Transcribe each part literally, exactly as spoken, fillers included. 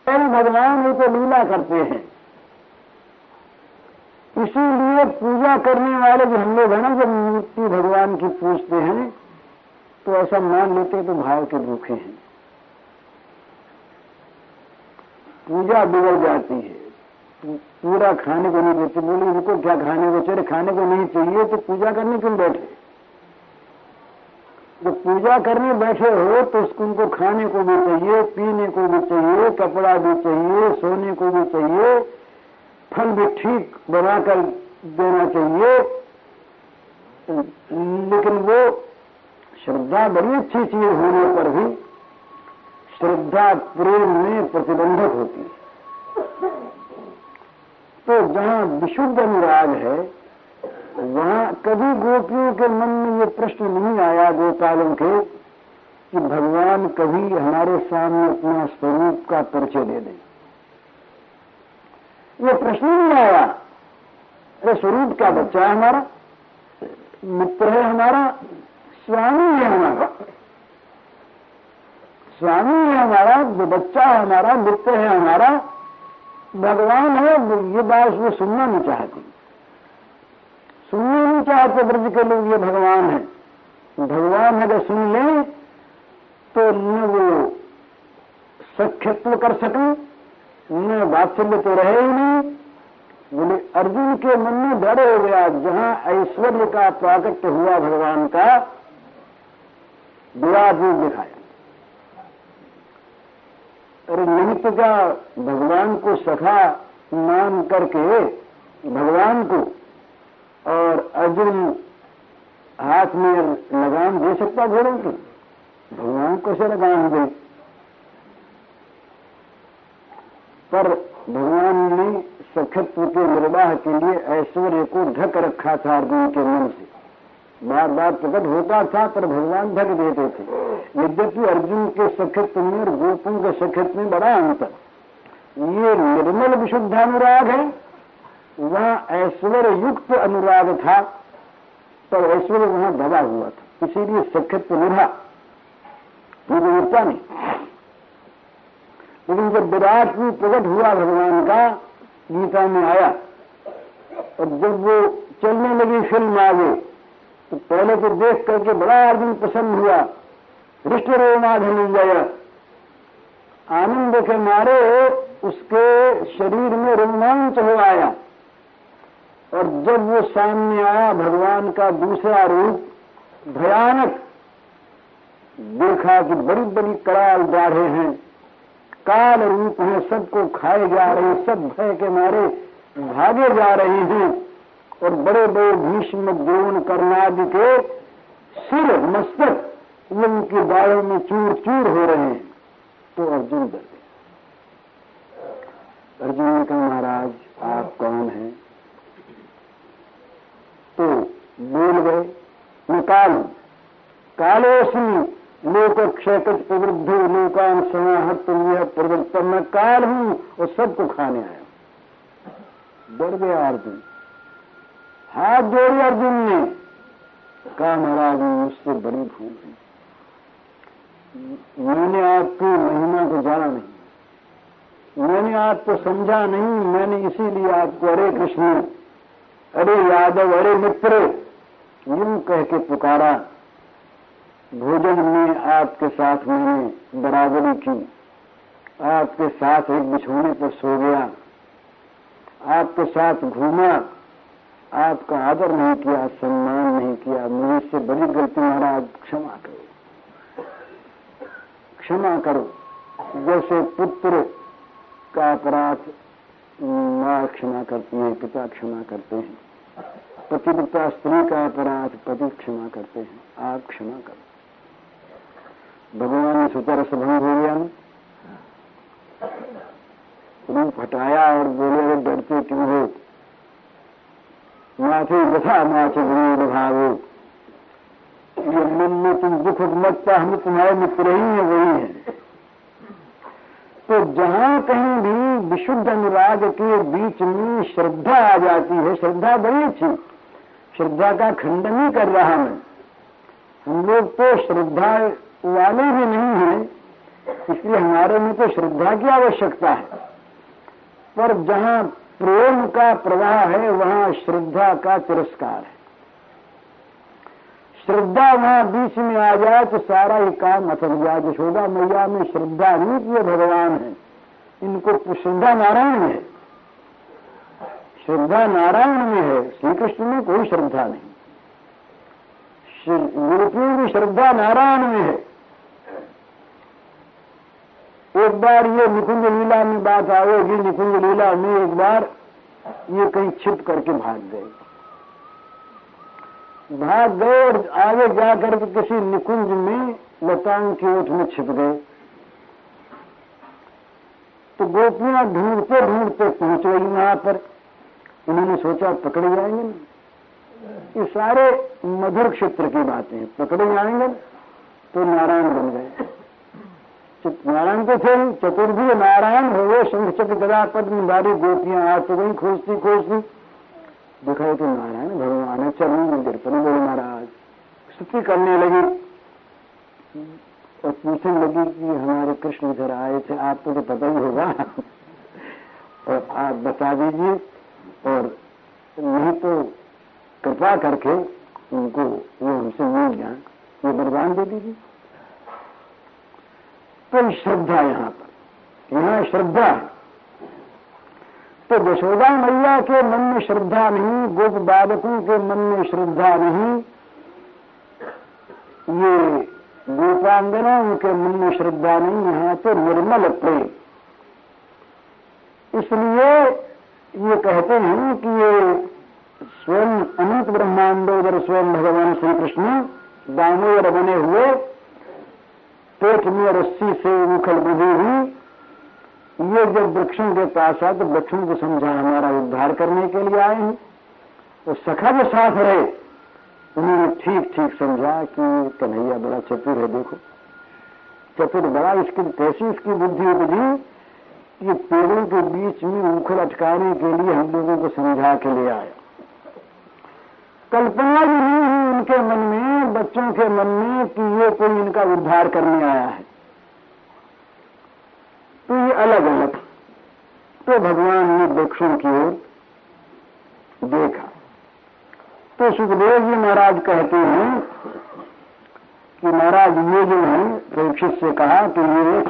भगवान वो तो लीला करते हैं। इसीलिए पूजा करने वाले जो हम लोग हैं ना, जब मूर्ति भगवान की पूजते हैं तो ऐसा मान लेते तो भाव के भूखे हैं, पूजा बिगड़ जाती है, पूरा खाने को नहीं देते। बोले इनको क्या खाने को चाहिए, खाने को नहीं चाहिए तो पूजा करने क्यों बैठे। जब पूजा करने बैठे हो तो उसको उनको खाने को भी चाहिए, पीने को भी चाहिए, कपड़ा भी चाहिए, सोने को भी चाहिए, फल भी ठीक बनाकर देना चाहिए। लेकिन वो श्रद्धा बड़ी अच्छी चीज होने पर भी श्रद्धा प्रेम में प्रतिबंधक होती है। तो जहां विशुद्ध अनुराग है वहां कभी गोपियों के मन में ये प्रश्न नहीं आया, गोपालों के, कि भगवान कभी हमारे सामने अपना स्वरूप का परिचय दे दें। ये प्रश्न नहीं आया। अरे स्वरूप का बच्चा है हमारा, मित्र है हमारा, स्वामी है हमारा, स्वामी है हमारा, जो बच्चा है हमारा, मित्र है हमारा, भगवान है। ये बात वो सुनना नहीं चाहती, सुनना नहीं चाहते ब्रज के लोग ये भगवान है। भगवान अगर सुन लें तो न वो सख्यत्व कर सकें, न वात्सल्य तो रहे ही नहीं। बोले अर्जुन के मन में डर हो गया, जहां ऐश्वर्य का प्राकट्य हुआ भगवान का, विराट रूप दिखाया। अरे निमित्त का भगवान को सखा मान करके भगवान को, और अर्जुन हाथ में लगाम दे सकता घोड़ों की, भगवान को से लगाम दे। पर भगवान ने सखत्व के निर्वाह के लिए ऐश्वर्य को ढक रखा था अर्जुन के मन से, बार बार प्रकट होता था पर भगवान ढक देते थे। यद्यपि अर्जुन के सखत्व में और गोपों के सखत्व में बड़ा अंतर, ये निर्मल विशुद्ध अनुराग है, वहां ऐश्वर्य युक्त अनुराग था, पर ऐश्वर्य वहां दबा हुआ था, इसीलिए सखत्व निभा, मुझे उठता नहीं। लेकिन जब विराट रूप प्रकट हुआ भगवान का, गीता में आया, और जब वो चलने लगी फिल्म आगे, तो पहले तो देख करके बड़ा अर्जुन प्रसन्न हुआ, हृष्ट रोमा धनंजय, आनंद के मारे उसके शरीर में रोमांच हो आया। और जब वो सामने आया भगवान का दूसरा रूप, भयानक, देखा कि बड़ी बड़ी कराल दाढ़े हैं, काल रूप है, सबको खाए जा रहे, सब भय के मारे भागे जा रहे हैं, और बड़े बड़े भीष्म द्रोण कर्णादि के सिर मस्तक उनकी बालों में चूर चूर हो रहे हैं। तो अर्जुन डर गए। अर्जुन ने कहा महाराज आप कौन हैं? तो बोल गए मैं काल हूं, कालोस्मि लोक क्षयकृत प्रवृद्धो लोकान समाहत यह प्रवृत्तम, मैं काल हूं और सबको खाने आया। डर गया अर्जुन, हाथ जोड़ी अर्जुन ने, कहा महाराज मुझसे बड़ी भूल है, मैंने आपकी महिमा को जाना नहीं, मैंने आपको समझा नहीं, मैंने इसीलिए आपको अरे कृष्ण, अरे यादव, अरे मित्र यूं कह के पुकारा। भोजन में आपके साथ मैंने बराबरी की, आपके साथ एक बिछोने पर सो गया, आपके साथ घूमा, आपका आदर नहीं किया, सम्मान नहीं किया, मुझसे बड़ी गलती महाराज क्षमा करो, क्षमा करो। जैसे पुत्र का अपराध माँ क्षमा करती है, पिता क्षमा करते हैं, पतिव्रता स्त्री का अपराध पति क्षमा करते हैं, आप क्षमा करो। भगवान ने सोचा रसभंग हो गया, रूप हटाया और बोले डरते क्यों हो, माथे बथा माथे गुरु भावो, ये मन में तुम दुख मचता, हम तुम्हारे मित्र ही है, वही है। तो जहां कहीं भी विशुद्ध अनुराग के बीच में श्रद्धा आ जाती है, श्रद्धा बड़ी अच्छी, श्रद्धा का खंडन नहीं कर रहा मैं, हम लोग तो श्रद्धा वाले भी नहीं हैं, इसलिए हमारे में तो श्रद्धा की आवश्यकता है, पर जहां प्रेम का प्रवाह है वहां श्रद्धा का तिरस्कार है। श्रद्धा वहां बीच में आ जाए तो सारा ही काम अटक जाए। यशोदा मैया में श्रद्धा नहीं कि ये भगवान है, इनको श्रद्धा नारायण में है, श्रद्धा नारायण में है, श्री कृष्ण में कोई श्रद्धा नहीं। गुरुकुल की श्रद्धा नारायण में है। एक बार ये निकुंज लीला में बात आएगी, निकुंज लीला में एक बार ये कहीं छिप करके भाग गए, भाग गए और आगे जाकर के किसी निकुंज में लताओं की ओट में छिप गए। तो गोपियां ढूंढते ढूंढते पहुंच गई वहां पर। उन्होंने सोचा पकड़े जाएंगे ना, ये सारे मधुर क्षेत्र की बातें, पकड़े जाएंगे तो नारायण बन गए। नारायण तो थे, चतुर्भुज नारायण हो गए, शंख चक्र गदा पद्मधारी। गोपियां आ तो गई खोजती खोजती, दिखाई तो नारायण भगवान है, चरण मंदिर पर बोले महाराज। स्तुति करने लगी और पूछने लगी कि हमारे कृष्ण इधर आए थे, आपको तो पता ही होगा और आप बता दीजिए, और नहीं तो कृपा करके उनको वो हमसे मिल जाए, ये वरदान दे दीजिए। तो श्रद्धा यहां पर, यहां श्रद्धा है। तो यशोदा मैया के मन में श्रद्धा नहीं, गोप बालकों के मन में श्रद्धा नहीं, ये गोपांगनाओं के मन में श्रद्धा नहीं, यहां तो निर्मल प्रेम। इसलिए ये कहते हैं कि ये स्वयं अनंत ब्रह्मांडोदर स्वयं भगवान श्री कृष्ण दामोदर बने हुए, पेट में रस्सी से उखल बंधी हुई, ये जब वृक्षों के पास आए तो वृक्षों को समझा हमारा उद्धार करने के लिए आए हैं। तो सखा जो साथ रहे उन्होंने ठीक ठीक समझा कि कन्हैया बड़ा चतुर है, देखो चतुर बड़ा, इसकी कैसी इसकी बुद्धि उपजी, ये पेड़ों के बीच में उखल अटकाने के लिए हम लोगों को समझा के ले आया। कल्पना भी नहीं हुई उनके मन में, बच्चों के मन में, कि ये कोई इनका उद्धार करने आया है। तो ये अलग अलग। तो भगवान ने वृक्षों की ओर देखा तो सुखदेव जी महाराज कहते हैं कि महाराज ये जो है, परीक्षित से कहा कि ये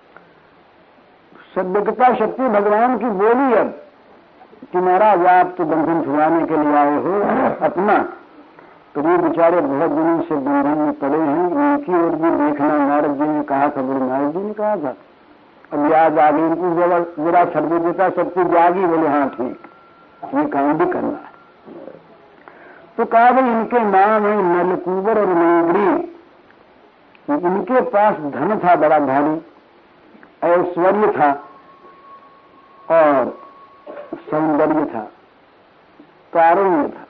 सद्यकता शक्ति भगवान की बोली अब कि महाराज आप तो बंधन छुड़ाने के लिए आए हो अपना, तो ये बेचारे बहुत दिनों से बंधन में पड़े हैं, इनकी ओर भी देखना नारद जी ने कहा था, बोले नारद जी ने कहा था, अब याद आ गई इनको, जरा जरा सर्वज्ञता शक्ति जागी, बोले हाँ ठीक, ये काम भी करना है। तो कहा भाई इनके नाम है नलकूबर और मंगरी, इनके पास धन था बड़ा भारी, ऐश्वर्य था और सौंदर्य था, कारुण्य था,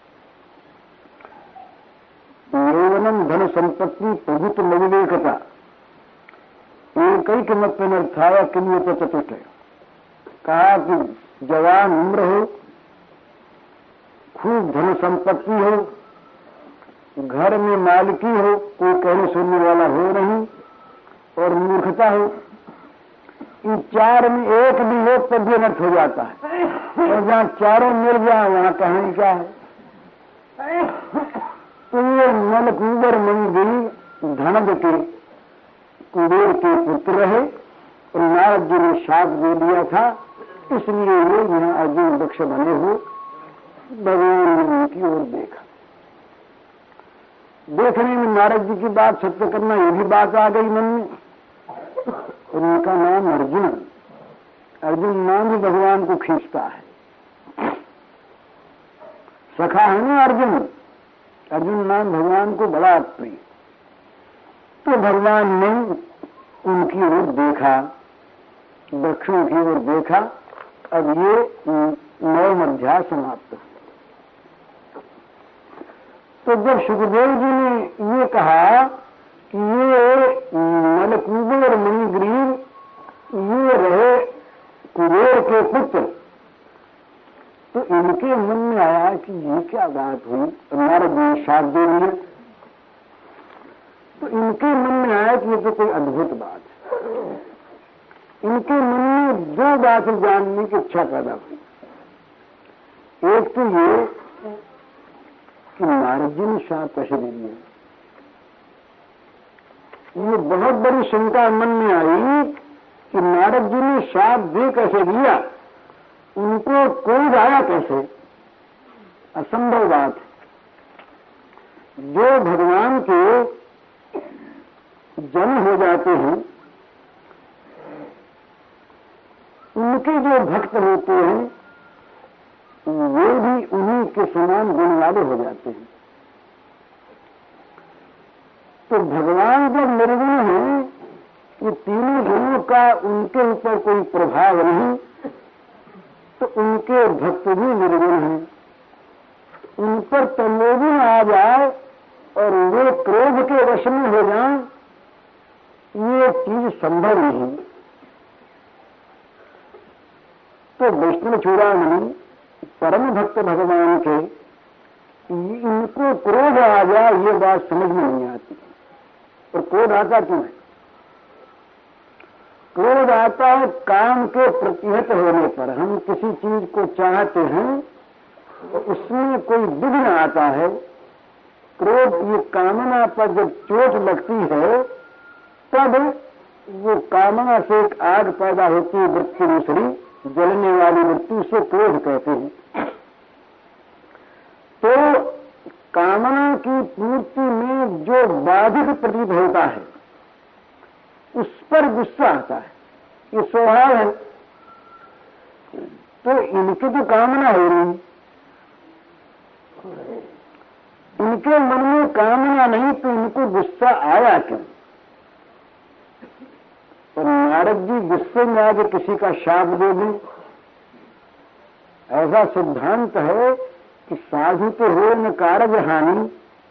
यौवनम धन संपत्ति प्रभुत्व नविवेकता, एक ही कीमत पर नर्थाया किन्हीं पर चतुष्ट है। कहा कि जवान उम्र हो, खूब धन संपत्ति हो, घर में मालिकी हो, कोई कहने सुनने वाला हो नहीं, और मूर्खता हो, इन चार में एक भी हो तब भी अनर्थ हो जाता है। और जहां चारों मिल जाए वहां कहानी क्या है। तो ये नलकूबर मंगरी धनद के कुबेर के पुत्र रहे और नारद जी ने शाप दे दिया था, इसलिए वो यहाँ अर्जुन वृक्ष बने हुए। भगवान ने उनकी ओर देखा, देखने में नारद जी की बात सत्य करना ये भी बात आ गई मन में। उनका नाम अर्जुन, अर्जुन नाम भी भगवान को खींचता है, सखा है ना अर्जुन, अर्जुन नाम भगवान को बड़ा प्रिय। तो भगवान ने उनकी ओर देखा, वृक्षों की ओर देखा। अब ये नौ अध्याय समाप्त है। तो जब सुखदेव जी ने ये कहा कि ये नलकूबर और मणिग्रीव ये रहे कुबेर के पुत्र, तो इनके मन में आया कि ये क्या बात हुई, नारद ने शाप दे दिया। तो इनके मन में आया कि ये तो कोई अद्भुत बात है। इनके मन में दो बातें जानने की इच्छा पैदा हुई। एक तो ये कि नारद जी ने शाप कैसे दे दिया। ये बहुत बड़ी शंका मन में आई कि नारद जी ने शाप दे कैसे दिया, उनको क्रोध आया कैसे। असंभव बात है। जो भगवान के जन हो जाते हैं, उनके जो भक्त होते हैं वे भी उन्हीं के समान गुण वाले हो जाते हैं। तो भगवान जब निर्गुण है, ये तीनों गुणों का उनके ऊपर कोई प्रभाव नहीं, तो उनके भक्त भी निर्गुण हैं। उन पर तमोगुण आ जाए और वे क्रोध के वश में हो जाएं, ये चीज संभव नहीं। तो वैष्णव चूड़ामणि परम भक्त भगवान के, इनको क्रोध आ जाए ये बात समझ में नहीं आती। और क्रोध आता क्यों है? क्रोध आता है काम के प्रतिहत होने पर। हम किसी चीज को चाहते हैं तो उसमें कोई विघ्न आता है। क्रोध ये कामना पर जब चोट लगती है तब वो कामना से एक आग पैदा होती है, वृत्ति दूसरी जलने वाली वृत्ति, से क्रोध कहते हैं। तो कामना की पूर्ति में जो बाधित प्रतीत होता है उस पर गुस्सा आता है, ये स्वभाव है। तो इनकी तो कामना हो रही, इनके मन में कामना नहीं, तो इनको गुस्सा आया क्यों? और नारद जी गुस्से में आके किसी का शाप दे दें, ऐसा सिद्धांत है कि साधु तो हो न कारज हानि।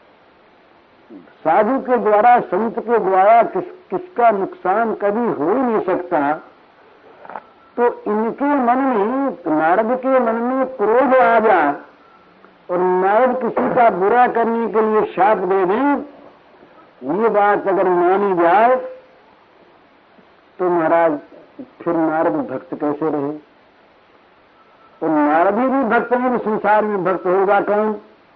साधु के द्वारा, संत के द्वारा किस किसका नुकसान कभी हो ही नहीं सकता। तो इनके मन में, नारद के मन में क्रोध आ जाए और नारद किसी का बुरा करने के लिए शाप दे दें, ये बात अगर मानी जाए तो महाराज फिर नारद भक्त कैसे रहे? तो नारद ही भी भक्त नहीं, संसार में भक्त होगा कौन?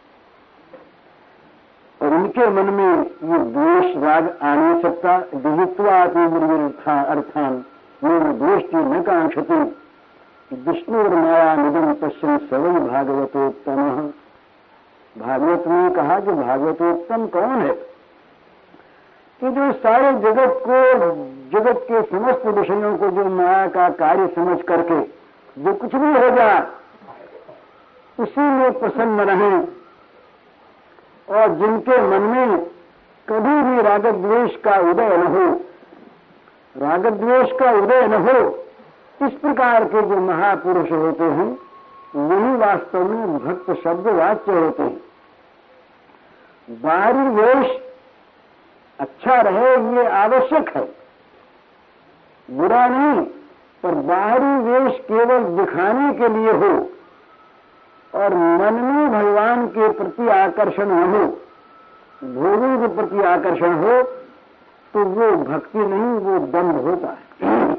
और उनके मन में ये द्वेष राग आ नहीं सकता। विहित्वा अर्थान मेरे द्वेष की न कांक्षति विष्णु और माया निगम पश्चिम सवै भागवतोत्तम। भागवत ने कहा कि भागवतोत्तम कौन है? कि जो सारे जगत को, जगत के समस्त विषयों को जो माया का कार्य समझ करके जो कुछ भी हो जाए उसी में प्रसन्न रहें, और जिनके मन में कभी भी राग द्वेष का उदय न हो, राग द्वेष का उदय न हो, इस प्रकार के जो महापुरुष होते हैं वही वास्तव में भक्त शब्द वाच्य होते हैं। बाहरी वेश अच्छा रहे ये आवश्यक है, बुरा नहीं, पर बाहरी वेश केवल दिखाने के लिए हो और मन में भगवान के प्रति आकर्षण न हो, भोगों के प्रति आकर्षण हो, तो वो भक्ति नहीं, वो दंभ होता है।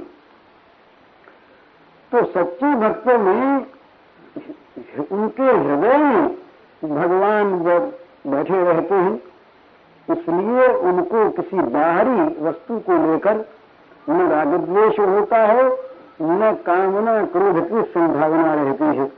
तो सच्चे भक्तों में, उनके हृदय में भगवान बैठे रहते हैं, इसलिए उनको किसी बाहरी वस्तु को लेकर न राग द्वेष होता है, न कामना क्रोध की संभावना रहती है।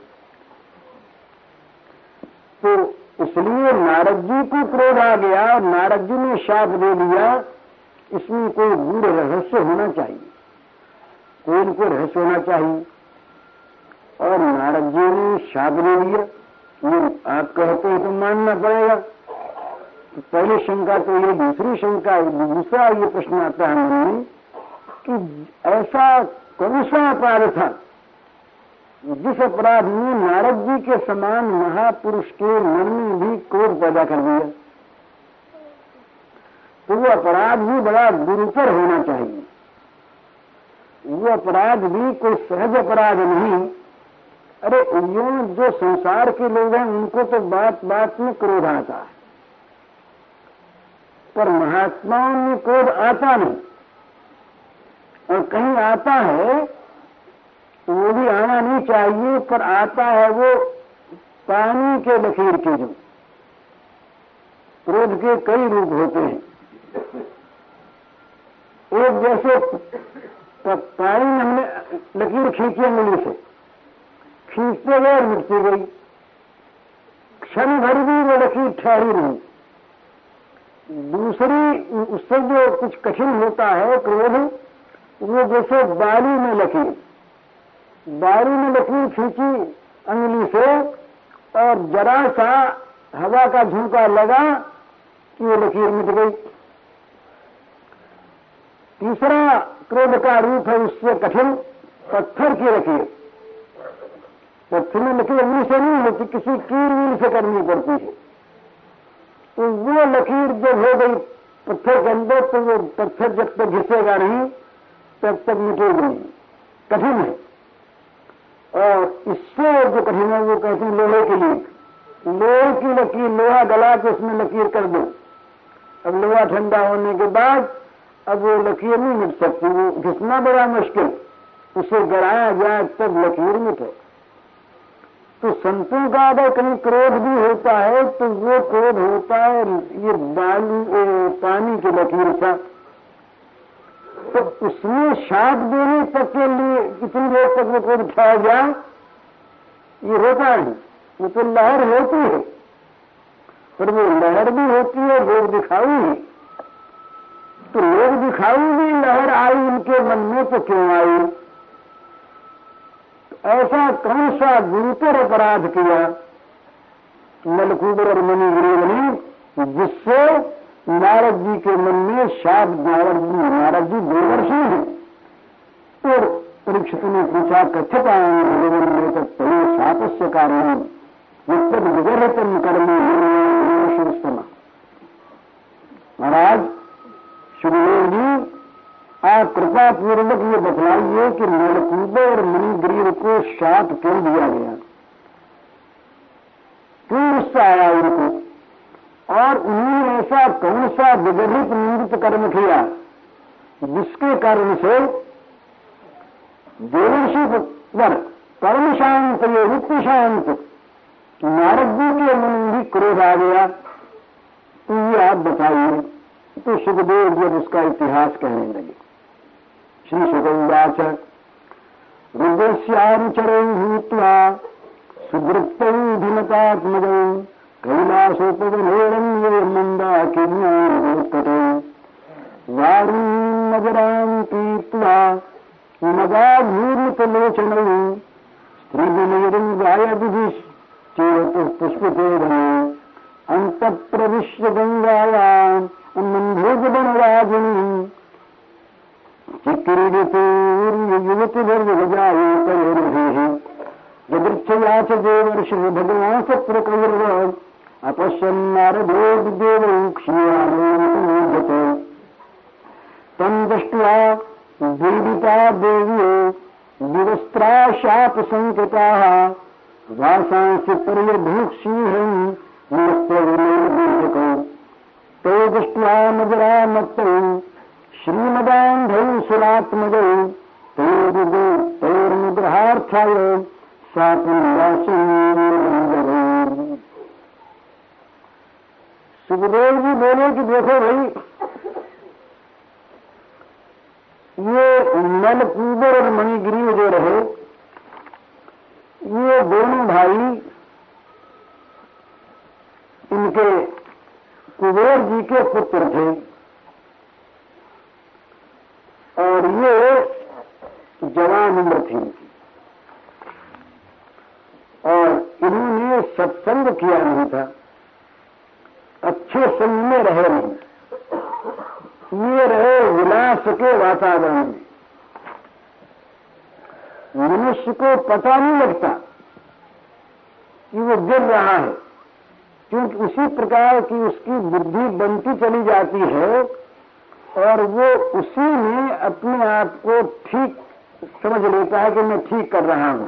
तो इसलिए नारद जी को क्रोध आ गया और नारद जी ने शाप दे दिया। इसमें कोई गूढ़ रहस्य होना चाहिए, कोई इनको रहस्य होना चाहिए। और नारद जी ने शाप दे दिया, ये आप कहते हैं तो मानना पड़ेगा। तो पहली शंका तो ये, दूसरी शंका, दूसरा ये प्रश्न आता है मन में कि ऐसा कौन सा अपराध था जिस अपराध ने नारद जी के समान महापुरुष के मन में भी क्रोध पैदा कर दिया? तो वो अपराध भी बड़ा गुरुतर होना चाहिए, वो अपराध भी कोई सहज अपराध नहीं। अरे यो जो संसार के लोग हैं उनको तो बात बात में क्रोध आता है, पर महात्माओं में क्रोध आता नहीं। और कहीं आता है तो वो भी आना नहीं चाहिए, पर आता है वो पानी के लकीर के जो क्रोध के कई रूप होते हैं। एक जैसे पानी में हमने लकीर खींची अंगुली से, खींचते गए मिटती गई, क्षण भर भी वो लकीर ठहरी नहीं। दूसरी उससे जो कुछ कठिन होता है क्रोध, वो जैसे बालू में लकीर, बालू में लकीर खींची अंगुली से और जरा सा हवा का झोंका लगा कि वो लकीर मिट गई। तीसरा क्रोध का रूप है उससे कठिन पत्थर की लकीर। पत्थर में लकीर अंगुली से नहीं होती, किसी कील वील से करनी पड़ती है। तो वो लकीर जब हो गई पत्थर के अंदर, तो वो पत्थर जब तक घिसेगा नहीं तब तक मिटेगा नहीं, कठिन है। और इससे जो कठिन है वो कहते हैं लोहे के लिए, लोहे की लकीर, लोहा गला के उसमें लकीर कर दो। अब लोहा ठंडा होने के बाद अब वो लकीर नहीं मिट सकती, वो घिसना बड़ा मुश्किल, उसे गड़ाया जाए तब लकीर मिटे। तो संतों का अगर कहीं क्रोध भी होता है तो वो क्रोध होता है ये बालू पानी की लकीर सा। तो उसमें शाप देने तक के लिए कितनी देर तक वो क्रोध ठहर जाए, ये होता नहीं। वो तो लहर होती है, पर वो लहर भी होती है लोग दिखाऊ है। तो लोग दिखाऊ भी लहर आई उनके मन में तो क्यों आई? ऐसा कौन सा गुरुतर अपराध किया नलकूबर और मणिग्रीव ने जिससे नारद जी के मन में शाप, नारद जी नारद जी देवर्षि हैं। और परीक्षित ने पूछा कथित आएंगे तय शाप से कारण नित्य विगरतम कर्म शिवस्तमा। महाराज सुखदेव जी आप कृपा पूर्वक ये बतलाइए कि नलकूबर और मणिग्रीव को शाप क्यों दिया गया, क्यों उससे आया उनको, और उन्होंने ऐसा कौन सा विगलित निंदित कर्म किया जिसके कारण से देवर्षि पर कर्म शांत ये नित्य शांत नारद जी के मन में भी क्रोध आ गया। तो ये आप बताइए। तो सुखदेव जब उसका इतिहास कहने लगे, श्री सुगंधाच रुद्रस्यानुचरौ भूत्वा सुदृप्तैधिमतात्मजौ कैलासोपवनेरण्ये मन्दाकिन्योत्कटे वारीं नगरां पीत्वा मदाघूर्णितलोचनौ स्त्रीविनयं गायदिभिश्चेतुः पुष्पतेधनौ अन्तःप्रविश्य गङ्गायाम् अन्नम्भोजवनराजिनीम् चिक्रीडितोर्युवतिभिर्विजाये तयोर्भिः यदृच्छया च देवर्षिः भगवान् सप्रकविर्व अपश्यन्नारदो देवौ क्षीरामोऽन्तमोध्यते तं दृष्ट्वा दीडिता देव्यो विवस्त्रा शापसङ्कृताः वासांसि पर्यभूक्षीहं नमस्ते तो दृष्ट्वा नजरा मत्तौ श्रीमदान्धौ सुरात्मजौ तैर्निग्रहार्थाय सापुण्डासुन्दरौ। सुखदेव जी बोले कि देखो भाई, ये नलकूबर और मणिग्रीव जो रहे, ये दोनों भाई इनके कुबेर जी के पुत्र थे, और ये जवान उम्र थी इनकी, और इन्होंने सत्संग किया नहीं था, अच्छे संग में रहे नहीं, ये रहे विलास के वातावरण में। मनुष्य को पता नहीं लगता कि वो गिर रहा है, क्योंकि उसी प्रकार की उसकी बुद्धि बनती चली जाती है और वो उसी में अपने आप को ठीक समझ लेता है कि मैं ठीक कर रहा हूं।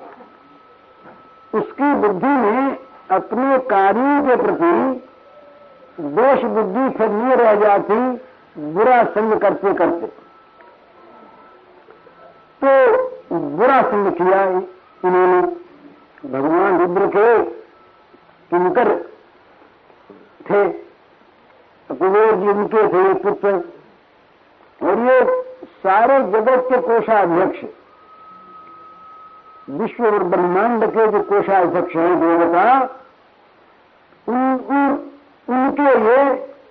उसकी बुद्धि में अपने कार्यों के प्रति दोष बुद्धि फिर नहीं रह जाती, बुरा संग करते करते। बुरा संग किया इन्होंने। भगवान रुद्र के किंकर थे, कुबेर जी उनके थे पुत्र, और ये सारे जगत के कोषाध्यक्ष, विश्व और ब्रह्मांड के जो कोषाध्यक्ष हैं देवता, उन, उन उनके ये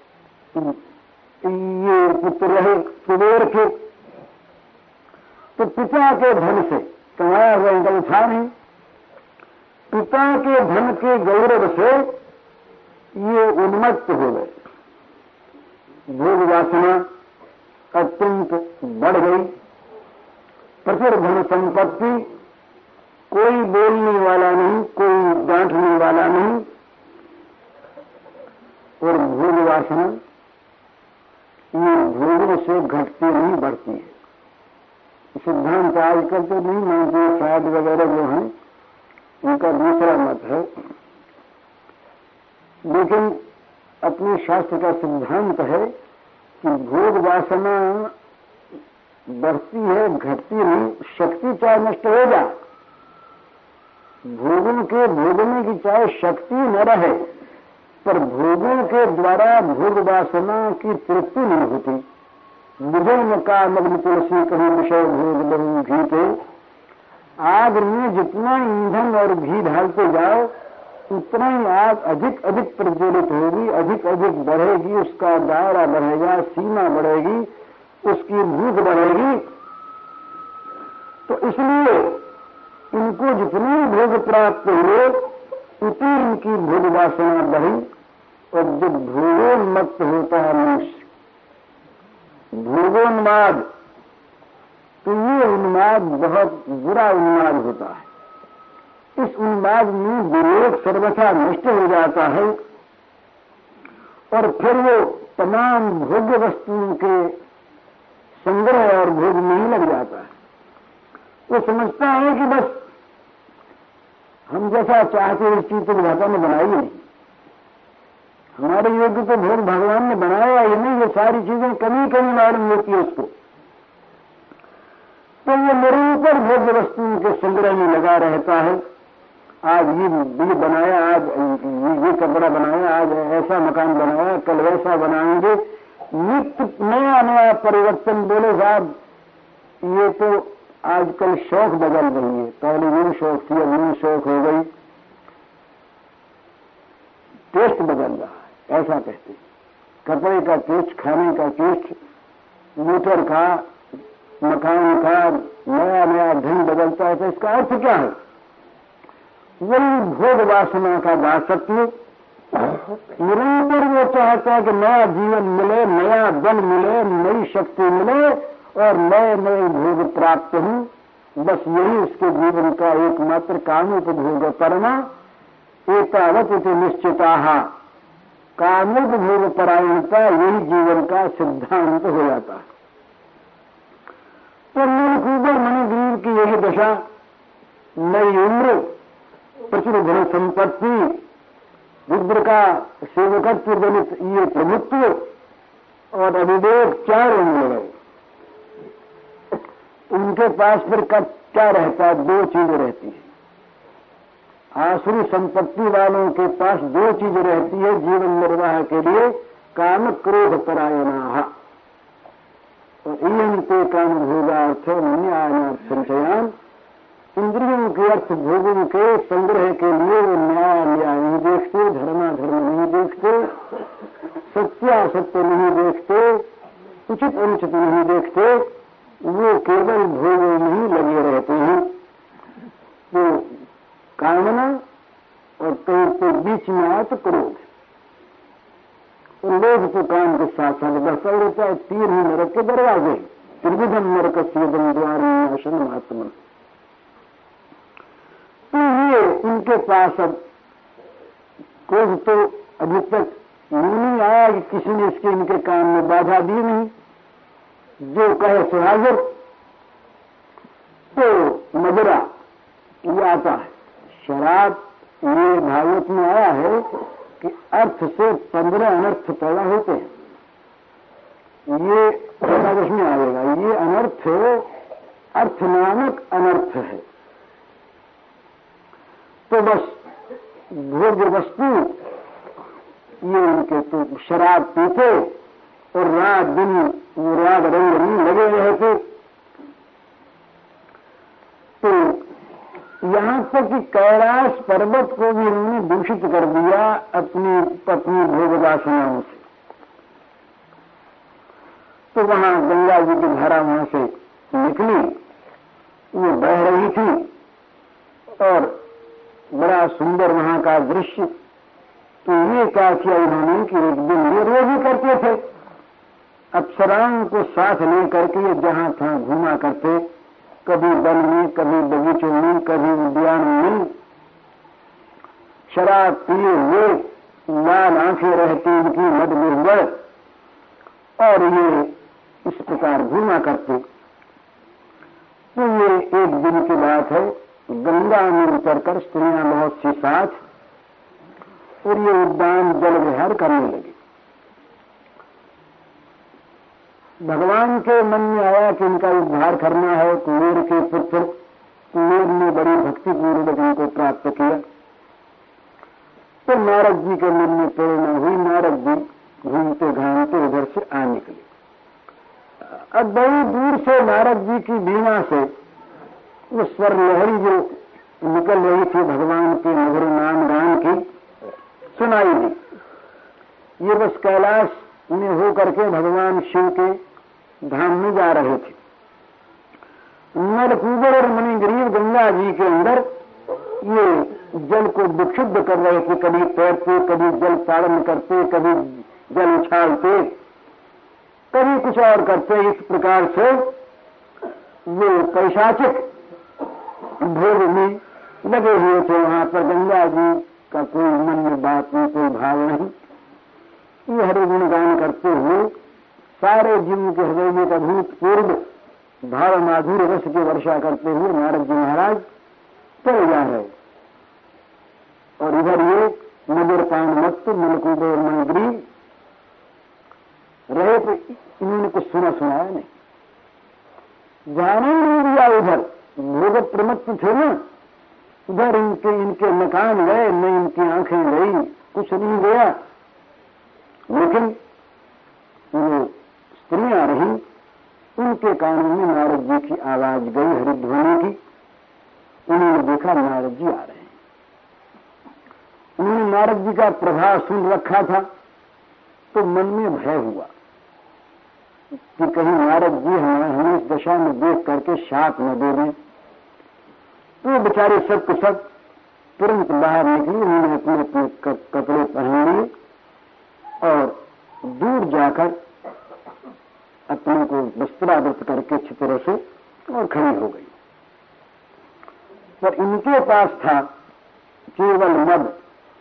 ये पुत्र रहे कुबेर के। तो पिता के धन से कमाया हुआ इनका था नहीं, पिता के धन के गौरव से ये उन्मत्त हो गए। भोग वासना अत्यंत बढ़ गई, प्रचुर धन संपत्ति, कोई बोलने वाला नहीं, कोई डांटने वाला नहीं, और भोग वासना ये भोगों से घटती नहीं बढ़ती है। सिद्धांत आजकल तो नहीं मानते, शायद वगैरह जो हैं उनका दूसरा मत है, लेकिन अपने शास्त्र का सिद्धांत है कि भोग वासना बढ़ती है, घटती नहीं। शक्ति चाहे नष्ट हो जाए, भोगों के भोगने की चाहे शक्ति न रहे, पर भोगों के द्वारा भोग वासना की तृप्ति नहीं होती। बुझे न का मग्न तुलसी कहीं विषय भोग बहु घी पे। आग में जितना ईंधन और घी ढालते जाओ उतना ही आग अधिक अधिक प्रज्वलित होगी, अधिक अधिक बढ़ेगी, उसका दायरा बढ़ेगा, सीमा बढ़ेगी, उसकी भूख बढ़ेगी। तो इसलिए इनको जितने भोग प्राप्त हुए उतनी इनकी भोग वासना बढ़ी। और जब भोगोन्मत्त होता है मनुष्य, भोगोन्माद, तो ये उन्माद बहुत बुरा उन्माद होता है। इस उन्माद में विवेक सर्वथा नष्ट हो जाता है, और फिर वो तमाम भोग्य वस्तुओं के संग्रह और भोग में ही लग जाता है। वो समझता है कि बस हम जैसा चाहते इस चीज को विधाता ने बनाई नहीं, हमारे योग्य तो भोग भगवान ने बनाया ही नहीं, ये सारी चीजें कमी कमी मालूम होती है उसको। तो वो निरंतर भोग्य वस्तुओं के संग्रह में लगा रहता है। आज ये ये बनाया, आज ये कपड़ा बनाया, आज ऐसा मकान बनाया, कल वैसा बनाएंगे, नित्य नया नया परिवर्तन। बोले साहब ये तो आजकल शौक बदल रही है, पहले ये शौक थी अब ये शौक हो गई, टेस्ट बदल रहा है, ऐसा कहते। कपड़े का टेस्ट, खाने का टेस्ट, मोटर का, मकान का, नया नया ढंग बदलता है। तो इसका अर्थ क्या है? वही भोग वासना का दासत्व। निरंतर वो चाहता है कि नया जीवन मिले, नया बल मिले, नई शक्ति मिले और नए नए भोग प्राप्त हों। बस यही उसके जीवन का एकमात्र कामोपभोग परमा एतावत इति निश्चिताः। कामोपभोग परायणता यही जीवन का सिद्धांत हो जाता है। तो नीलकूबर मणिग्रीव की यही दशा, नई उम्र, प्रचुर धन संपत्ति, रुद्र का सेवकत्व जनित ये प्रभुत्व और अविवेक चार होने लगे। उनके पास फिर कब क्या रहता है? दो चीजें रहती है। आसुरी संपत्ति वालों के पास दो चीजें रहती है जीवन निर्वाह के लिए, काम क्रोध परायणाः और ईयन्ते काम भोगार्थ न्यायार्थ संचयान। इंद्रियों के अर्थ भोगों के संग्रह के लिए वो न्याय न्याय नहीं देखते, धर्माधर्म नहीं देखते, सत्यासत्य नहीं देखते, उचित अनुचित नहीं देखते, वो केवल भोगों में ही लगे रहते हैं। तो कामना और कहीं तो बीच में आए तो क्रोध, और लोग तो काम के साथ साथ बढ़ता रहता है। तीन ही नरक के दरवाजे, त्रिविधम नरक सीधम द्वार नाशन महात्मा। तो ये उनके पास अब क्रोध तो अभी तक नहीं आया कि किसी ने इसके इनके काम में बाधा दी नहीं। जो कहे सो हाजिर। तो मदिरा ये आता है, शराब, ये भागवत में आया है कि अर्थ से पंद्रह अनर्थ पैदा होते हैं। ये एकादश में आएगा। ये अनर्थ अर्थ नामक अनर्थ तो बस भोग्य वस्तु ये उनके तो शराब पीते और रात दिन वो राग रंग नहीं लगे रहते। तो यहां तक कि कैलाश पर्वत को भी उन्होंने दूषित कर दिया अपनी पत्नी भोग वासनाओं से। तो वहां गंगा जी की धारा वहां से निकली, वो बह रही थी और बड़ा सुंदर वहां का दृश्य। तो ये क्या किया इन्होंने कि एक दिन ये रोज ही करते थे, अप्सराओं को साथ लेकर के ये जहां था घूमा करते, कभी वन में, कभी बगीचों में, कभी उद्यान में। शराब पिए हुए, लाल आंखें रहती उनकी मद में, और ये इस प्रकार घूमा करते। तो ये एक दिन की बात है, गंगा में उतरकर स्त्रियां बहुत सी साथ, और ये उद्यान जल विहार करने लगे। भगवान के मन में आया कि इनका उद्धार करना है। कुबेर के पुत्र कुबेर ने बड़ी भक्ति पूर्वक इनको प्राप्त किया। तो नारद जी के मन में प्रेरणा हुई, नारद जी घूमते घामते उधर से आ निकले। अब बड़ी दूर से नारद जी की वीणा से वो स्वर लहरी जो निकल रही थी भगवान के मधुर नाम गान की सुनाई दी। ये बस कैलाश में होकर के भगवान शिव के धाम में जा रहे थे। नलकूबर और मणिग्रीव गंगा जी के अंदर ये जल को विक्षुब्ध कर रहे थे, कभी तैरते, कभी जल ताड़न करते, कभी जल उछालते, कभी कुछ और करते। इस प्रकार से वो पैशाचिक भोग में लगे हुए थे। वहां पर गंगा जी का कोई मन में बात नहीं, कोई भाव नहीं। ये हरे गुण गान करते हुए सारे जीव के हृदय में अभूतपूर्व भाव माधुर्य रस की वर्षा करते हुए नारद जी महाराज चले जा रहे। और इधर ये मधुर पान मत नलकूबर और मणिग्रीव रहे, तो इन्होंने कुछ सुना सुनाया नहीं, जाने नहीं दिया। उधर भोग प्रमत्त थे ना, उधर इनके इनके मकान गए, न इनकी आंखें गई, कुछ नहीं गया। लेकिन वो स्त्रियां रही, उनके कानों में नारद जी की आवाज गई हरिध्वनि की। उन्होंने देखा नारद जी आ रहे हैं। उन्होंने नारद जी का प्रभाव सुन रखा था, तो मन में भय हुआ कि कहीं नारद जी हमें हमें इस दशा में देख करके शाप न दे दें। तो बेचारे सब के सब तुरंत बाहर निकली। उन्होंने अपने अपने कपड़े पहन लिए और दूर जाकर अपने को वस्त्रावृत करके अच्छी तरह से और खड़ी हो गई। पर इनके पास था केवल मद।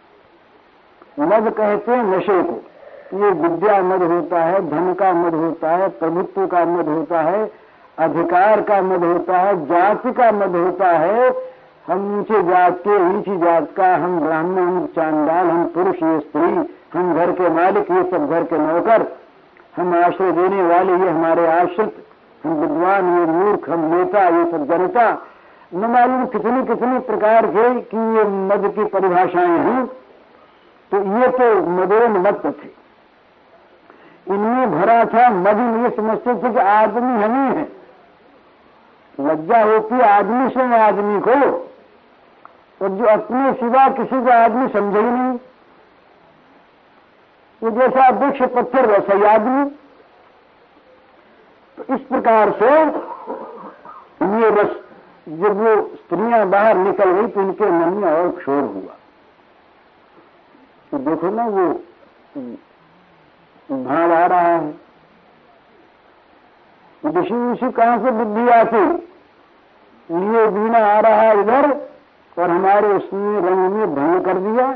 मद कहते हैं नशे को। ये विद्या मद होता है, धन का मद होता है, प्रभुत्व का मद होता है, अधिकार का मद होता है, जाति का मद होता है। हम ऊंचे जात के, नीची जात का, हम ब्राह्मण, हम चांडाल, हम पुरुष, ये स्त्री, हम घर के मालिक, ये सब घर के नौकर, हम आश्रय देने वाले, ये हमारे आश्रित, हम विद्वान, ये मूर्ख, हम नेता, ये सब जनता। न मालूम कितनी कितनी प्रकार के कि ये मद की परिभाषाएं हैं। तो ये तो मदोन्मत्त थे, इनमें भरा था मद। ये समझते थे कि आदमी हम ही है। लज्जा होती आदमी से आदमी को, और जो अपने सिवा किसी को आदमी समझे ही नहीं। वो जैसा वृक्ष पत्थर वैसा ही आदमी। तो इस प्रकार से ये बस जब वो स्त्रियां बाहर निकल गई तो उनके मन में और क्षोभ हुआ। तो देखो ना, वो भाव आ रहा है। ऋषि ऋषि कहां से बुद्धि आती? ये बीना आ रहा है इधर और हमारे उसने रंग में भंग कर दिया।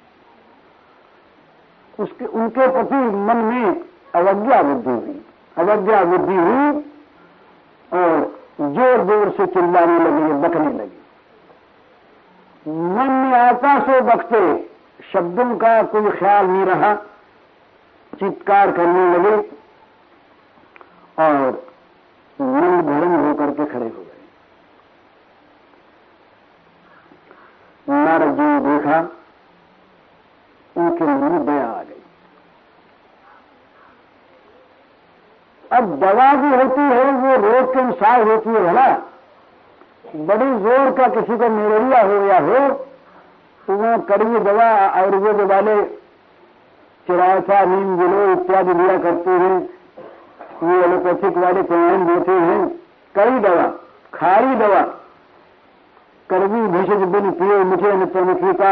उसके उनके प्रति मन में अवज्ञा बुद्धि हुई, अवज्ञा बुद्धि हुई और जोर जोर से चिल्लाने लगे, बकने लगे। मन में आता सो बकते, शब्दों का कोई ख्याल नहीं रहा, चित्कार करने लगे और मन भरम होकर के खड़े हो गए। नारद जी ने देखा, उनके मन में दया आ गई। अब दवा जो होती है वो रोग के अनुसार होती है। भला बड़ी जोर का किसी को मलेरिया हो गया हो तो वहां कड़वी दवा आयुर्वेद वाले चिरायता, नीम गिलो इत्यादि दिया करते हैं, ये एलोपैथिक वाले प्रणायाम देते हैं। कड़ी दवा, खारी दवा, कड़वी भेषज बिन पिए मुझे नित्य का।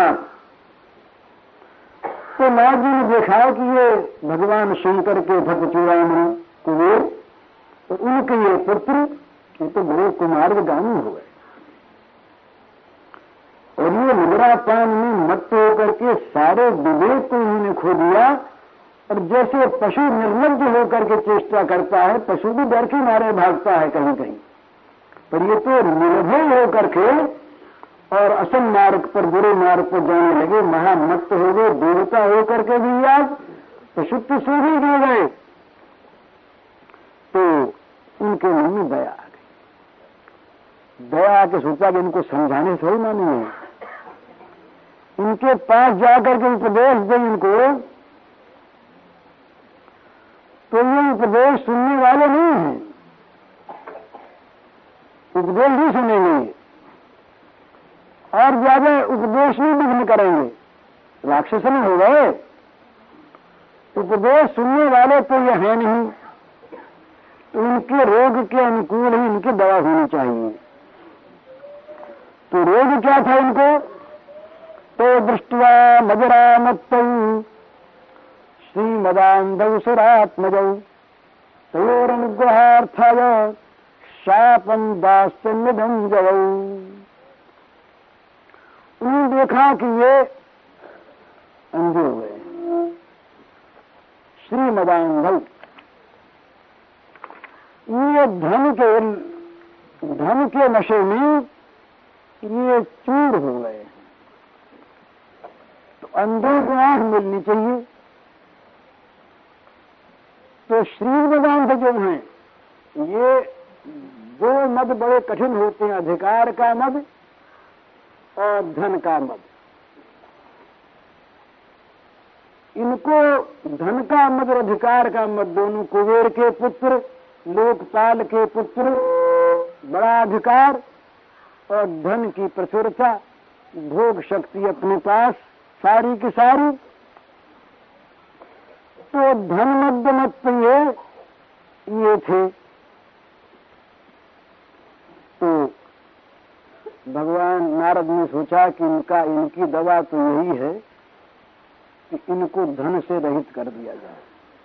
तो नाथ जी ने देखा कि ये भगवान शंकर के भक्त चूड़ामणि कुबेर, तो उनके ये पुत्र ये तो बड़े कुमार्गामी हो गए और ये निद्रापान में मत्त होकर के सारे विवेक को उन्होंने खो दिया। और जैसे पशु निर्लज्ज होकर के चेष्टा करता है, पशु भी डर के मारे भागता है कहीं कहीं, पर ये तो निर्भय होकर के और असल मार्ग पर, बुरे मार्ग पर जाने लगे, महामत्त हो गए। देवता होकर के भी आज पशु तो सो ही गिर गए। तो उनके मन में दया आ गई। दया आके सोचा कि इनको समझाने से थोड़ी मानेंगे, इनके पास जाकर के उपदेश दें इनको, तो ये उपदेश सुनने वाले नहीं हैं, उपदेश नहीं सुनेंगे और ज्यादा उपदेश नहीं विघ्न करेंगे, राक्षस नहीं हो गए। उपदेश सुनने वाले तो ये है नहीं, तो उनके रोग के अनुकूल ही इनकी दवा होनी चाहिए। तो रोग क्या था इनको? तो दृष्टवा मजरा मत्तौ श्रीमदान्धौ सुरात्मजौ तयोरनुग्रहार्थाय शापं दास्यन्निधं जवौ। उन्होंने देखा कि ये अंधे हुए, श्रीमदान्धौ, ये धन के धन के नशे में ये चूर हो गए। तो अंधों को आंख मिलनी चाहिए। तो श्रीमदान्ध जो हैं ये दो मद बड़े कठिन होते हैं, अधिकार का मद और धन का मद। इनको धन का मद और अधिकार का मद दोनों, कुबेर के पुत्र, लोकपाल के पुत्र, बड़ा अधिकार और धन की प्रचुरता, भोग शक्ति अपने पास सारी की सारी। तो धन मद मत ये ये थे। तो भगवान नारद ने सोचा कि इनका इनकी दवा तो यही है कि इनको धन से रहित कर दिया जाए,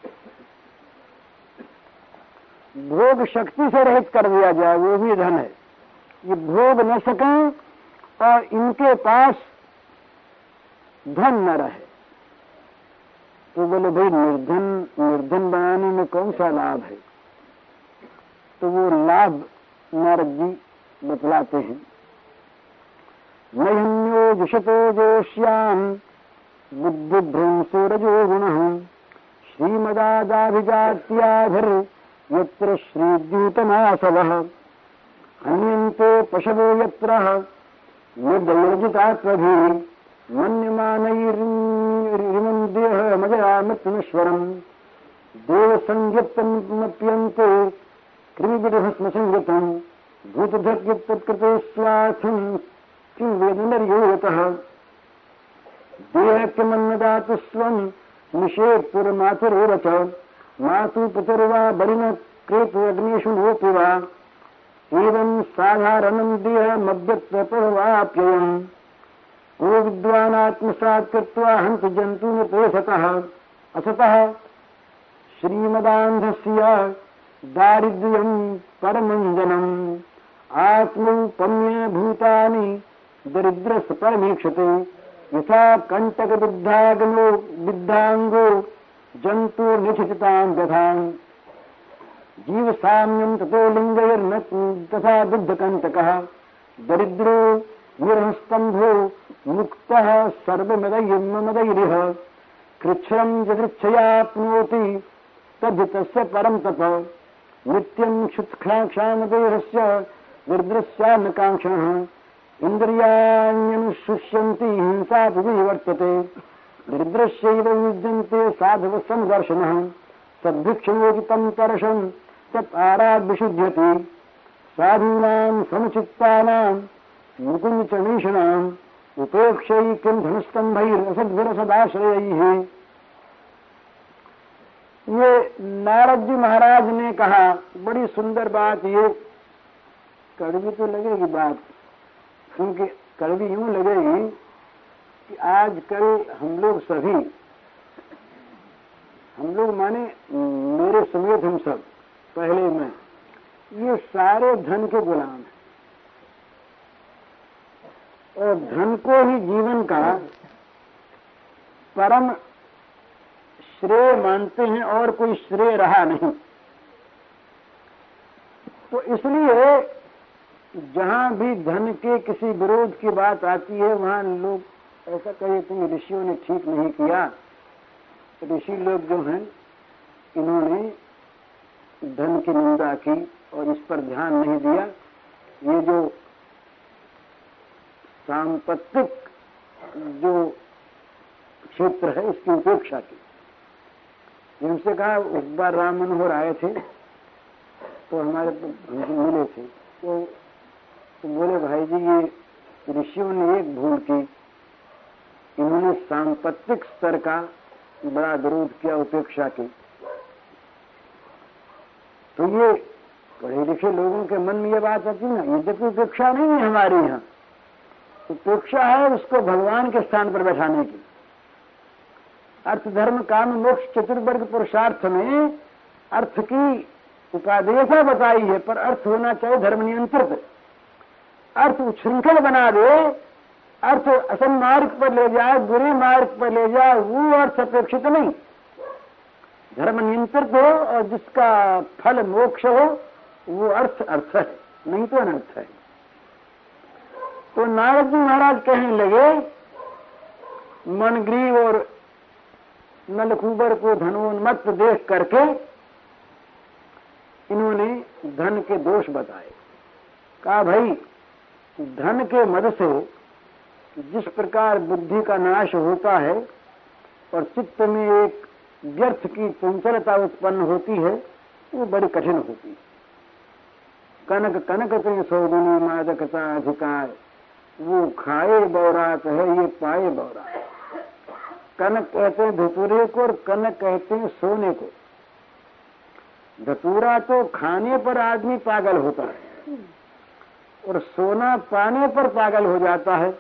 भोग शक्ति से रहित कर दिया जाए, वो भी धन है, ये भोग न सकें और इनके पास धन न रहे। तो बोले भाई निर्धन निर्धन बनाने में कौन सा लाभ है? तो वो लाभ नारद जी बतलाते हैं। नैन्यो जुषतो जोष्याम बुद्धिभ्रंशो रजो गुणः श्रीमदादाभिजात्याभिर यत्र श्रीद्यूतमासवः हन्यन्ते पशवो यत्र निर्दयोजितात्मभिः मन्यमानैर्मन्देह मजयामृतमीश्वरम् देवसंज्ञप्तमप्यन्ते कृमिविदभस्मसंज्ञतम् भूतधर्यत्तत्कृते स्वार्थम् किं वेद नर्योतः देह किमन्नदातु स्वम् निषेधपुरमातुरेव च मातु पितुर्वा बलिन क्रेतु अग्निषु नोऽपि वा एवं साधारणं देहमव्यक्तप्रवाप्ययम् को विद्वानात्मसात् कृत्वा हन्ति जन्तून् पोषतः असतः श्रीमदान्धस्य दारिद्र्यं परमञ्जनम् आत्मौपम्य भूतानि दरिद्रस्य परमीक्षते यथा कण्टकविद्धाग्नो विद्धाङ्गो जन्तु निषितां दधान् जीव साम्यं ततो लिङ्गैर्न तथा बुद्धकण्टकः दरिद्रो निरहस्तम्भो मुक्तः सर्वमदैर्मदैरिह कृच्छ्रं यदृच्छयाप्नोति तद्धितस्य परं तप नित्यं क्षुत्क्षाक्षामदेहस्य दरिद्रस्यान्नकाङ्क्षः इंद्रियाण्यनुशुष्यन्ति हिंसा विवर्तते दरिद्रस्यैव युज्यन्ते साधव संदर्शनः सद्भिक्षणोचितं तरसं तत् आराद् विशुध्यति साधूनां समुचितानां मुकुन्दचरणीषणाम् उपेक्षै किं धनुस्तंभैरसद्भिरसदाश्रयैः। ये नारद जी महाराज ने कहा, बड़ी सुंदर बात। ये कड़वी तो लगेगी बात, क्योंकि कड़वी यूं लगेगी कि आजकल हम लोग सभी, हम लोग माने मेरे समेत हम सब, पहले मैं, ये सारे धन के गुलाम हैं और धन को ही जीवन का परम श्रेय मानते हैं और कोई श्रेय रहा नहीं। तो इसलिए जहां भी धन के किसी विरोध की बात आती है वहां लोग ऐसा कहते हैं ऋषियों ने ठीक नहीं किया। ऋषि लोग जो हैं इन्होंने धन की निंदा की और इस पर ध्यान नहीं दिया। ये जो सांपत्तिक जो क्षेत्र है इसकी उपेक्षा की। जिनसे कहा, उस बार राम मनोहर आए थे तो हमारे हमसे मिले थे, तो, तो बोले भाई जी ये ऋषियों ने एक भूल की, इन्होंने सांपत्तिक स्तर का बड़ा विरोध किया, उपेक्षा की। तो ये पढ़े लिखे लोगों के मन में ये बात आती ना, ये तो उपेक्षा नहीं है हमारे यहाँ, उपेक्षा है उसको भगवान के स्थान पर बैठाने की। अर्थ धर्म काम मोक्ष चतुर्वर्ग पुरुषार्थ में अर्थ की उपादेयता बताई है, पर अर्थ होना चाहिए धर्म नियंत्रित। अर्थ उच्छृंखल बना दे, अर्थ असल मार्ग पर ले जाए, बुरे मार्ग पर ले जाए, वो अर्थ अपेक्षित नहीं। धर्म नियंत्रित हो और जिसका फल मोक्ष हो वो अर्थ अर्थ है, नहीं तो अनर्थ है। तो नारद जी महाराज कहने लगे, मनग्रीव और नलकूबर को धनोन्मत्त देख करके इन्होंने धन के दोष बताए। कहा भाई धन के मद से जिस प्रकार बुद्धि का नाश होता है और चित्त में एक व्यर्थ की चंचलता उत्पन्न होती है, वो बड़ी कठिन होती है। कनक कनक ते सौगुनी मादकता अधिकार, वो खाए बौरात है ये पाए बौरात। कनक कहते हैं धतूरे को और कनक कहते हैं सोने को। धतूरा तो खाने पर आदमी पागल होता है और सोना पाने पर पागल हो जाता है।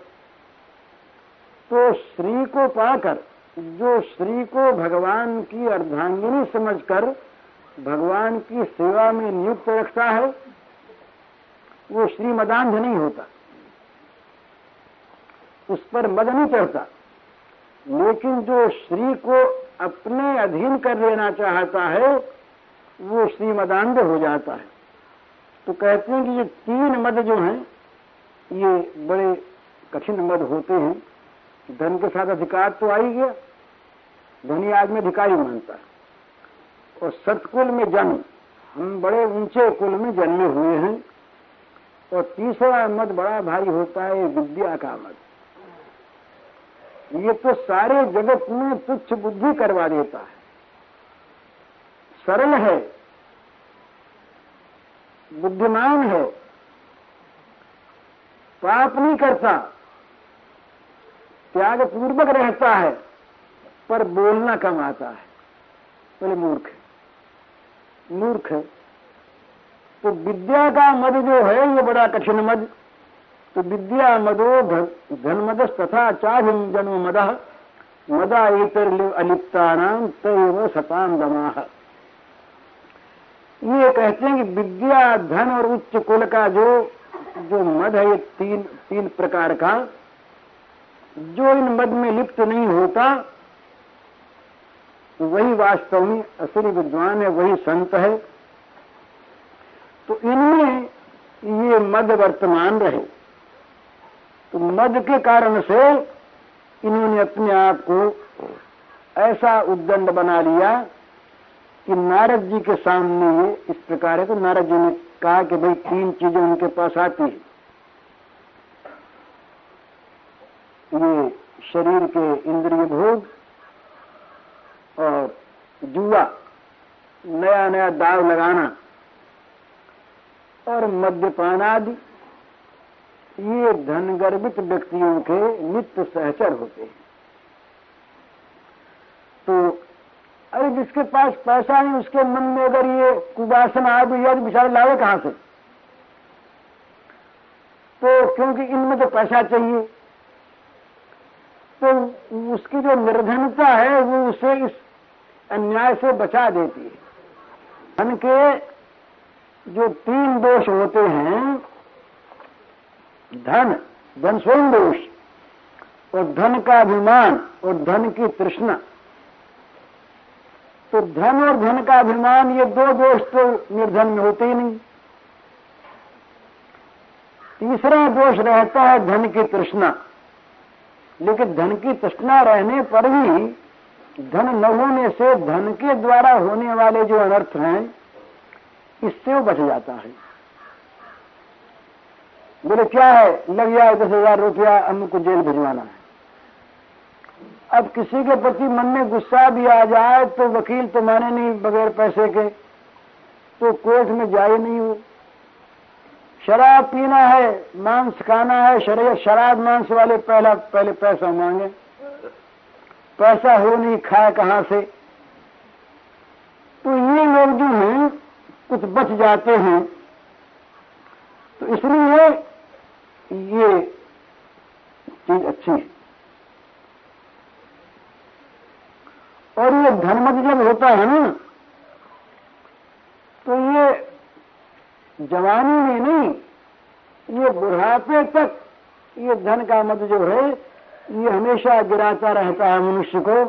तो श्री को पाकर, जो श्री को भगवान की अर्धांगिनी समझकर भगवान की सेवा में नियुक्त रखता है, वो श्री मदांध नहीं होता, उस पर मद नहीं चढ़ता। लेकिन जो श्री को अपने अधीन कर लेना चाहता है वो श्री मदांध हो जाता है। तो कहते हैं कि ये तीन मद जो हैं ये बड़े कठिन मद होते हैं। धन के साथ अधिकार तो आ ही गया, धनी आदमी अधिकारी मानता है। और सत्कुल में जन्म, हम बड़े ऊंचे कुल में जन्मे हुए हैं। और तीसरा मद बड़ा भारी होता है विद्या का मद। ये तो सारे जगत में तुच्छ बुद्धि करवा देता है। सरल है, बुद्धिमान है, पाप नहीं करता, त्याग पूर्वक रहता है, पर बोलना कम आता है, बोले मूर्ख है, मूर्ख है। तो विद्या का मद जो है ये बड़ा कठिन मद। तो विद्या मदो धन मदस तथा चाहिम जन्म मदः मदा एतर अलिप्तानाम तैव सताम दमाह। ये कहते हैं कि विद्या, धन और उच्च कुल का जो जो मद है, ये तीन तीन प्रकार का, जो इन मद में लिप्त नहीं होता वही वास्तव में असली विद्वान है, वही संत है। तो इनमें ये मद वर्तमान रहे। तो मद के कारण से इन्होंने अपने आप को ऐसा उद्दंड बना लिया कि नारद जी के सामने ये इस प्रकार है। तो नारद जी ने कहा कि भाई तीन चीजें उनके पास आती हैं। ये शरीर के इंद्रिय भोग और जुआ, नया नया दाव लगाना और मद्यपान आदि, ये धन गर्भित व्यक्तियों के नित्य सहचर होते हैं। तो अरे जिसके पास पैसा नहीं उसके मन में अगर ये कुवासना आ भी, यदि बेचारा लावे कहां से? तो क्योंकि इनमें तो पैसा चाहिए, तो उसकी जो निर्धनता है वो उसे इस अन्याय से बचा देती है। धन के जो तीन दोष होते हैं, धन, धन स्वयं दोष, और धन का अभिमान और धन की तृष्णा। तो धन और धन का अभिमान, ये दो दोष तो निर्धन में होते ही नहीं। तीसरा दोष रहता है धन की तृष्णा, लेकिन धन की तृष्णा रहने पर भी धन न होने से धन के द्वारा होने वाले जो अनर्थ हैं इससे वो बच जाता है। बोले क्या है, लग जाए दस हजार रुपया, हमको जेल भिजवाना है। अब किसी के प्रति मन में गुस्सा भी आ जाए तो वकील तो माने नहीं बगैर पैसे के, तो कोर्ट में जाए नहीं हो। शराब पीना है, मांस खाना है, शरीर शराब मांस वाले पहला पहले पैसा मांगे, पैसा हो नहीं, खाए कहां से? तो ये लोग जो हैं कुछ बच जाते हैं। तो इसलिए ये चीज अच्छी है। और ये धनमत जब होता है ना, तो ये जवानी में नहीं, ये बुढ़ापे तक ये धन का मद जो है ये हमेशा गिराता रहता है मनुष्य को।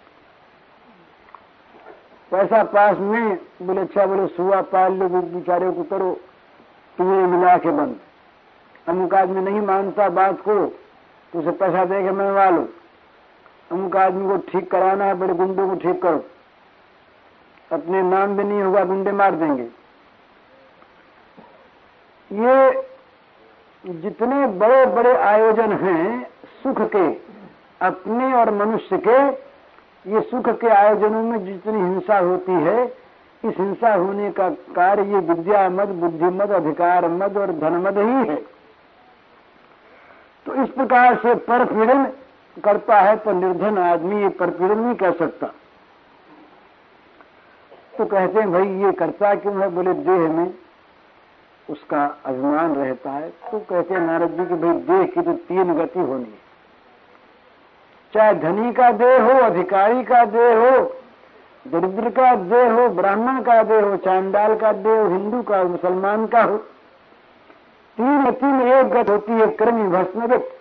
पैसा पास में, बोले अच्छा, बोले सुआ पाल लो, बेचारे को करो तुम्हें मिला के बंद। अमुक आदमी नहीं मानता बात को तो उसे पैसा दे के मनवा लो। अमुक आदमी को ठीक कराना है, बड़े गुंडों को ठीक करो, अपने नाम भी नहीं होगा, गुंडे मार देंगे। ये जितने बड़े बड़े आयोजन हैं सुख के, अपने और मनुष्य के, ये सुख के आयोजनों में जितनी हिंसा होती है, इस हिंसा होने का कार्य ये विद्या मद, बुद्धि मद, अधिकार मद और धन मद ही है। तो इस प्रकार से परपीड़न करता है, तो निर्धन आदमी ये परपीड़न नहीं कर सकता। तो कहते हैं भाई ये करता क्यों है? बोले देह में उसका अभिमान रहता है। तो कहते हैं नारद जी कि भाई देह की तो तीन गति होनी है, चाहे धनी का देह हो, अधिकारी का देह हो, दरिद्र का देह हो, ब्राह्मण का देह हो, चांडाल का देह हो, हिंदू का, मुसलमान का हो। तीन गति में एक गति होती है, कर्मी भस्मगत।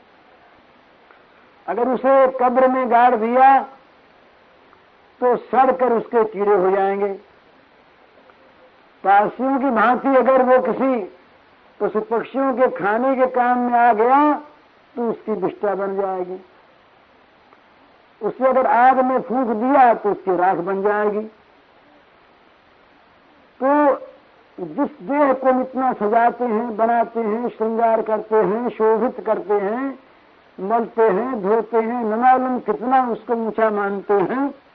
अगर उसे कब्र में गाड़ दिया तो सड़ कर उसके कीड़े हो जाएंगे। पासियों की भांति अगर वो किसी पशु पक्षियों के खाने के काम में आ गया तो उसकी विष्ठा बन जाएगी। उसे अगर आग में फूंक दिया तो उसकी राख बन जाएगी। तो जिस देह को इतना सजाते हैं, बनाते हैं, श्रृंगार करते हैं, शोभित करते हैं, मलते हैं, धोते हैं, न मालूम कितना उसको ऊंचा मानते हैं,